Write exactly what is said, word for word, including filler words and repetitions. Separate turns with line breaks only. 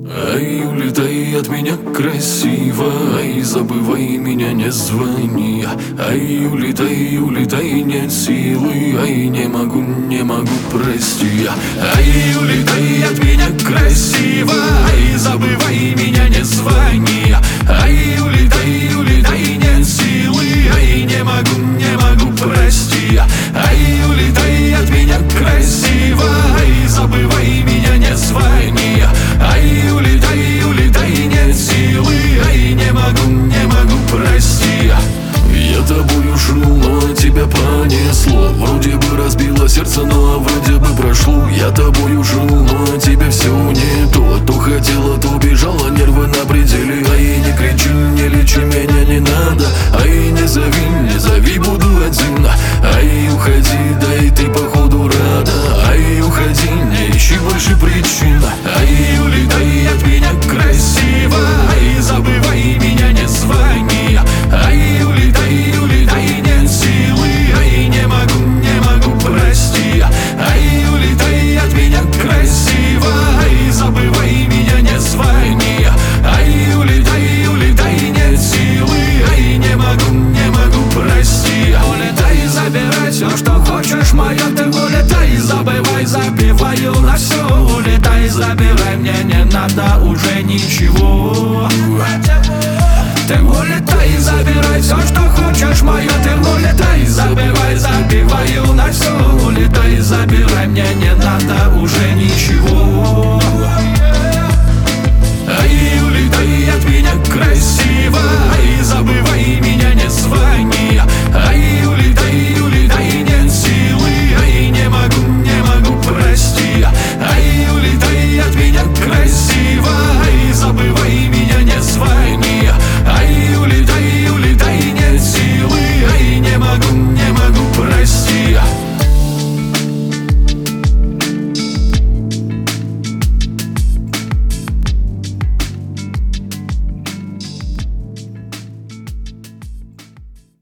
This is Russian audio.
Ай, улетай от меня красиво, ай, забывай меня, не звони. Ай, улетай, улетай, нет силы, ай, не могу, не могу, прости. Ай, улетай от меня красиво, ай, забывай меня, не звони. Ай, улетай, улетай, нет силы, ай, не могу, не могу, прости. Ай, улетай от меня красиво, ай, забывай меня, не звони. Ай, улетай, улетай, нет силы, ай, не могу, не могу, прости. Я тобою шел, но тебя понесло. Вроде бы разбило сердце, но вроде бы прошло. Я тобою шел, но тебе все не то. То хотела, то бежала, нервы на пределе. Ай, не кричи, не лечи, меня не надо. Ай, не зови, не зови, буду один. Ай, уходи, да и ты походу рада. Ай, уходи, не ищи больше причин. Ай, улетай от меня красиво, ай, забывай меня, не звони. Ай, улетай, улетай, нет силы, ай, не могу, не могу, прости. Ай, улетай от меня красиво, ай, забывай меня, не звони. Ай, улетай, улетай, нет силы, ай, не могу, не могу, прости. Улетай, забирай все, что хочешь, мое, ты улетай, забывай, забиваю на все. Улетай, забирай, мне не надо уже ничего. Ты улетай, забирай все, что хочешь, мое, ты улетай, забивай, забиваю на все. Улетай, забирай, мне не надо уже ничего.